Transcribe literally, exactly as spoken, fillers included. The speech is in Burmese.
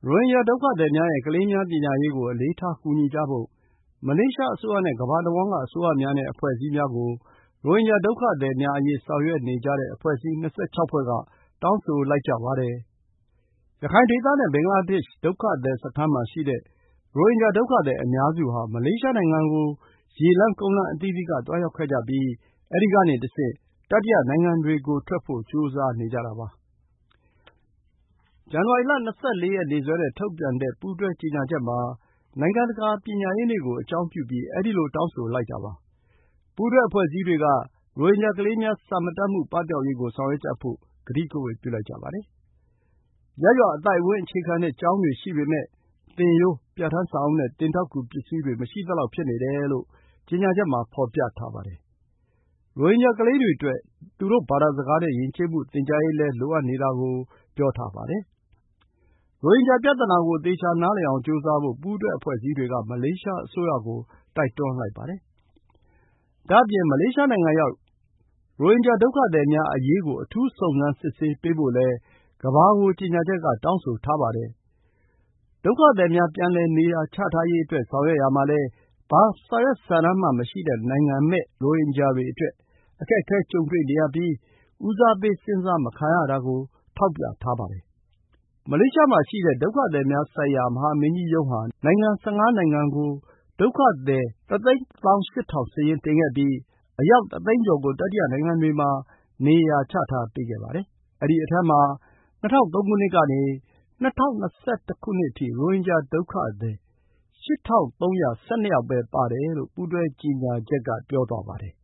ရိုဟင်ဂျာဒုက္ခသည်များရဲ့ကလေးများပညာရေးကိုအလေးထားကူညီကြဖို့မလေးရှားအစိုးရနဲ့ကမ္ဘာတဝန်းကအစိုးရများနဲ့အဖွဲ့အစည်းများကိုရိုဟင်ဂျာဒုက္ခသည်များအရေးဆောင်ရွက်နေကြတဲ့အဖွဲ့အစည်း ၂၆ ဖွဲ့ကတောင်းဆိုလိုက်ကြပါတယ်။ရခိုင်ဒေသနဲ့ဘင်္ဂလားဒေ့ရှ်ဒုက္ခသည်စခန်းမှာရှိတဲ့ရိုဟင်ဂျာဒုက္ခသည်အများစုဟာမလေးရှားနိုင်ငံကိုရေလမ်းကုန်းလမ်းအသီးသီးကသွားရောက်ခဲ့ကြပြီးအဲဒီကနေတဆင့်တတိယနိုင်ငံတွေကိုထွက်ဖို့ကြိုးစားနေကြတာပါ။ဇန်နဝါရီလ ၂၄ ရက်နေ့စွဲနဲ့ထုတ်ပြန်တဲ့ပူးတွဲကြေညာချက်မှာနိုင်ငံတကာပညာရေးနေ့ကိုအကြောင်းပြုပြီးအဲဒီလိုတောင်းဆိုလိုက်တာပါ။ပူးတွဲအဖွဲ့အစည်းတွေကရိုဟင်ဂျာကလေးများစာမတတ်မှုပပျောက်ရေးကိုဆောင်ရွက်ကြဖို့ကတိကဝတ်ပြုလိုက်ကြပါတယ်။ရပ်ရွာအသိုက်အဝန်းအခြေခံတဲ့ကျောင်းတွေရှိပေမယ့်သင်ရိုးပြဌာန်းစာအုပ်နဲ့သင်ထောက်ကူပစ္စည်းတွေမရှိသလောက်ဖြစ်နေတယ်လို့ကြေညာချက်မှာဖော်ပြထားပါတယ်။ရိုဟင်ဂျာကလေးတွေအတွက်သူတို့ဘာသာစကားနဲ့ယဉ်ကျေးမှုသင်ကြားရေးလည်းလိုအပ်နေတာကိုပြောထားပါတယ်။ရိုဟင်ဂျာပြဿနာကိုသေချာနားလည်အောင်ကြိုးစားဖို့ပူးတွဲအဖွဲ့အစည်းတွေကမလေးရှားအစိုးရကိုတိုက်တွန်းလိုက်ပါတယ်။ဒါ့အပြင်မလေးရှားနိုင်ငံရောက်ရိုဟင်ဂျာဒုက္ခသည်များအရေးကိုအထူးစုံစမ်းစစ်ဆေးပေးဖို့လည်းကမ္ဘာကိုကြေညာချက်ကတောင်းဆိုထားပါတယ်။ဒုက္ခသည်များပြန်လည်နေရာချထားရေးအတွက်ဆောင်ရွက်ရာမှာလည်းဘာစာရွက်စာတမ်းမှမရှိတဲ့နိုင်ငံမဲ့ရိုဟင်ဂျာတွေအတွက်အခက်အခဲကြုံတွေ့နေရပြီးဦးစားပေးစဉ်းစားမခံရတာကိုထောက်ပြထားပါတယ်။မလေးရှားမှာရှိတဲ့ဒုက္ခသည်များဆိုင်ရာမဟာမင်းကြီးရုံးဟာနိုင်ငံ ၁၅ နိုင်ငံကိုဒုက္ခသည် တစ်သိန်း တစ်သောင်း ရှစ်ထောင် စာရင်းတင်ခဲ့ပြီးအယောက်တစ်သိန်းကျော်ကိုတတိယနိုင်ငံတွေမှာနေရာချထားပေးခဲ့ပါတယ်။အဲဒီအထဲမှာ၂၀၀၃ ခုနှစ်ကနေ ၂၀၂၁ ခုနှစ်အထိရိုဟင်ဂျာဒုက္ခသည် ရှစ်ထောင့်သုံးရာ၁၂ ယောက်ပဲပါတယ်လို့ပူးတွဲကြေညာချက်ကပြောသွားပါတယ်